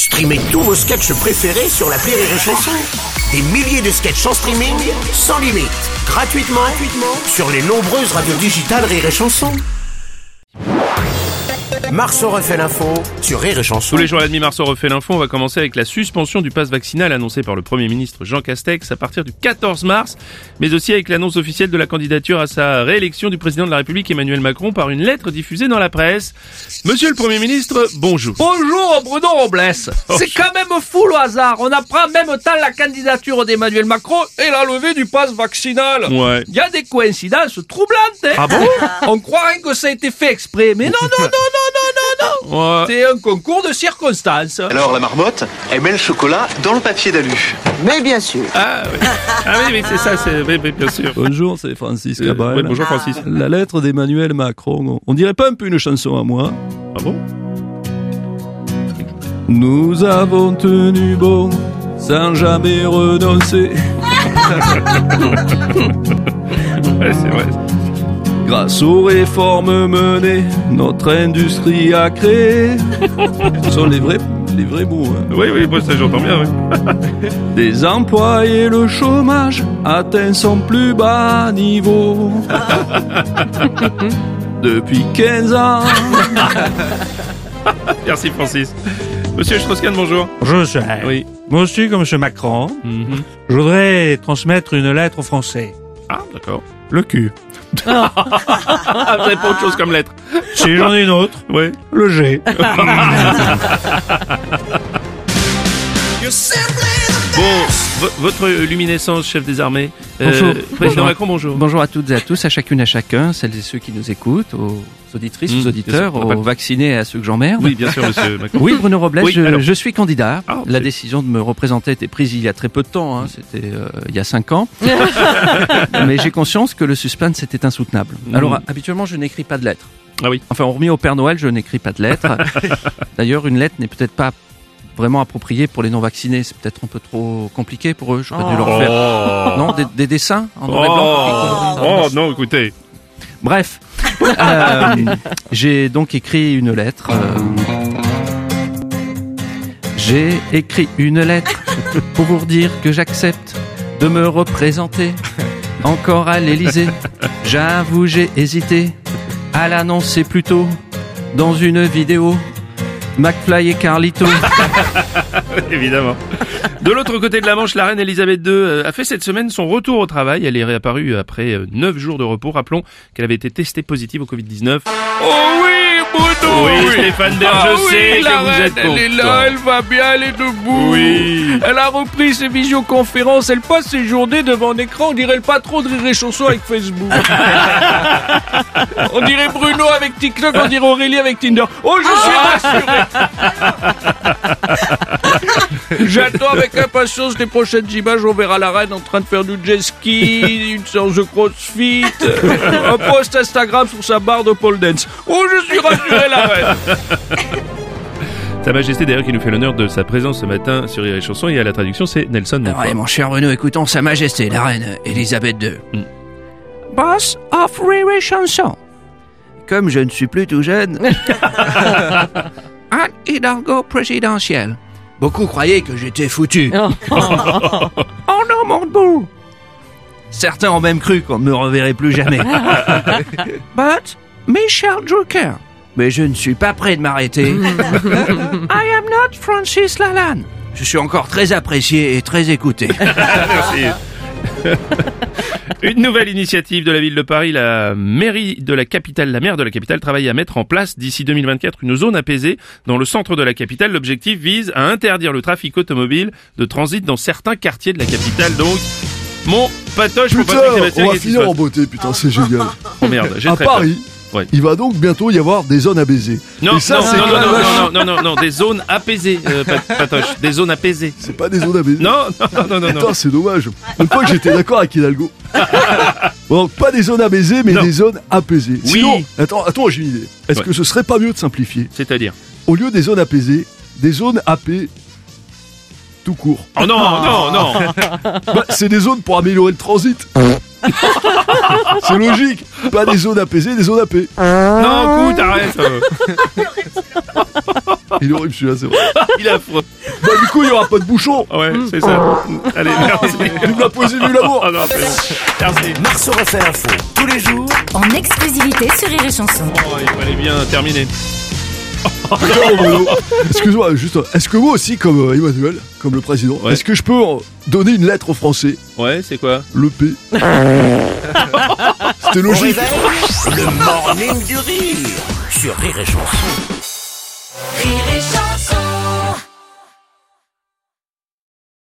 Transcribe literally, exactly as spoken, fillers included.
Streamez tous vos sketchs préférés sur l'appli Rire et Chanson. Des milliers de sketchs en streaming, sans limite, gratuitement, gratuitement sur les nombreuses radios digitales Rire et Chanson. Marceau refait l'info sur Rire et Chanson. Tous les jours à la demi, Marceau refait l'info. On va commencer avec la suspension du pass vaccinal annoncé par le Premier ministre Jean Castex à partir du quatorze mars, mais aussi avec l'annonce officielle de la candidature à sa réélection du président de la République Emmanuel Macron par une lettre diffusée dans la presse. Monsieur le Premier ministre, bonjour. Bonjour Bruno Robles. C'est quand même fou le hasard. On apprend en même temps la candidature d'Emmanuel Macron et la levée du pass vaccinal. Ouais. Il y a des coïncidences troublantes. Hein. Ah bon? On croirait que ça a été fait exprès, mais non, non, non, non, non. Non, non. Ouais. C'est un concours de circonstances. Alors la marmotte, elle met le chocolat dans le papier d'alu. Mais bien sûr. Ah oui, ah, oui mais c'est ça, c'est oui, oui, bien sûr. Bonjour, c'est Francis Euh, Cabal. ouais, bonjour Francis. La lettre d'Emmanuel Macron, on dirait pas un peu une chanson à moi? Ah bon? Nous avons tenu bon, sans jamais renoncer. Ouais, c'est vrai. Grâce aux réformes menées, notre industrie a créé. Ce sont les vrais, les vrais mots. Hein. Oui, oui, moi ça j'entends bien, oui. Des emplois et le chômage atteint son plus bas niveau. Depuis quinze ans. Merci Francis. Monsieur Strauss-Kahn, bonjour. Bonjour monsieur. Oui. Moi aussi, comme monsieur Macron, Mm-hmm. je voudrais transmettre une lettre aux Français. Ah, d'accord. Le cul. Ah, vous avez pas autre chose comme lettre? Si j'en ai une autre, Oui. le G. Bon, vo- votre luminescence, chef des armées. Euh, Bonjour. Président Bonjour. Macron, bonjour. Bonjour à toutes et à tous, à chacune et à chacun, celles et ceux qui nous écoutent, aux auditrices, Mmh, aux bien auditeurs, sûr. aux vaccinés et à ceux que j'emmerde. Oui, bien sûr, monsieur Macron. Oui, Bruno Robles, Oui, je, alors. je suis candidat. Ah, La c'est- décision de me représenter a été prise il y a très peu de temps, hein, c'était euh, il y a cinq ans. Mais j'ai conscience que le suspense était insoutenable. Mmh. Alors, habituellement, je n'écris pas de lettres. Ah oui. Enfin, hormis au Père Noël, je n'écris pas de lettres. D'ailleurs, une lettre n'est peut-être pas vraiment appropriée pour les non-vaccinés. C'est peut-être un peu trop compliqué pour eux. J'aurais dû leur faire... Oh, Non, des, des dessins en noir et blanc. oh, non, écoutez. Bref, euh, j'ai donc écrit une lettre. euh, J'ai écrit une lettre pour vous dire que j'accepte de me représenter encore à l'Élysée. J'avoue, j'ai hésité à l'annoncer plus tôt dans une vidéo. McFly et Carlito. Évidemment. De l'autre côté de la Manche, la reine Elisabeth deux euh, a fait cette semaine son retour au travail. Elle est réapparue après euh, neuf jours de repos. Rappelons qu'elle avait été testée positive au covid dix-neuf. Oh oui, Bruno. Oui, Stéphane Bern, Ah je oui, sais la que vous reine, êtes elle est content. là, elle va bien, elle est debout. Oui. Elle a repris ses visioconférences, elle passe ses journées devant un écran, on dirait le patron de Rire et Chanson avec Facebook. On dirait Bruno avec TikTok, on dirait Aurélie avec Tinder. Oh, je suis rassuré. J'attends avec impatience les prochaines images, on verra la reine en train de faire du jet ski, une séance de crossfit, un post Instagram sur sa barre de pole dance. Oh, je suis rassuré, la reine. Sa Majesté d'ailleurs qui nous fait l'honneur de sa présence ce matin sur Rire et Chanson, et à la traduction c'est Nelson Montfort. Ouais, mon cher Bruno, écoutons Sa Majesté, la reine Elisabeth deux. Mm. Boss of Rire et Chanson. Comme je ne suis plus tout jeune. Un Hidalgo présidentiel. Beaucoup croyaient que j'étais foutu. Oh non, mon bout. Certains ont même cru qu'on ne me reverrait plus jamais. But Michel Drucker. Mais je ne suis pas prêt de m'arrêter. I am not Francis Lalanne. Je suis encore très apprécié et très écouté. Merci. Une nouvelle initiative de la ville de Paris, la mairie de la capitale, la maire de la capitale travaille à mettre en place d'ici deux mille vingt-quatre une zone apaisée dans le centre de la capitale. L'objectif vise à interdire le trafic automobile de transit dans certains quartiers de la capitale. Donc, mon patoche pour Putain, Patrick Sébastien. on va qu'est-ce qui se finir en passe beauté, putain, c'est génial. Oh merde, j'ai À très peur. Paris, Ouais. il va donc bientôt y avoir des zones à baiser. Non, Et ça, non, c'est non, quand non, même non, vachement- non, non, non, non, des zones apaisées, euh, Pat- Patoche, des zones apaisées. C'est pas des zones à baiser. Non, non, non, non, non, non. Putain, c'est dommage. Une fois que j'étais d'accord avec Hidalgo. Bon, donc, pas des zones à baiser, mais Non. des zones apaisées. Oui. Sinon, attends, attends, j'ai une idée. Est-ce Ouais. que ce serait pas mieux de simplifier? C'est-à-dire? Au lieu des zones apaisées, des zones A P tout court. Oh non, non, non. Bah, c'est des zones pour améliorer le transit. C'est logique. Pas des zones apaisées, des zones A P. Non, écoute, arrête. euh. Il est horrible celui-là, c'est vrai. Il est affreux. Bah du coup, il y aura pas de bouchon. Ouais, c'est ça. Allez, merci. Vive la poésie, vive l'amour. Oh, non, merci. Marceau refait l'info tous les jours En exclusivité sur Rire et Chanson. Oh, il fallait bien terminer. Attends, Bruno. Excuse-moi, juste, est-ce que moi aussi, comme euh, Emmanuel, comme le président, Ouais. est-ce que je peux euh, donner une lettre aux Français? Ouais, c'est quoi? Le P. C'était au logique. réveil, le morning du rire sur Rire et Chanson. Rire et Chanson.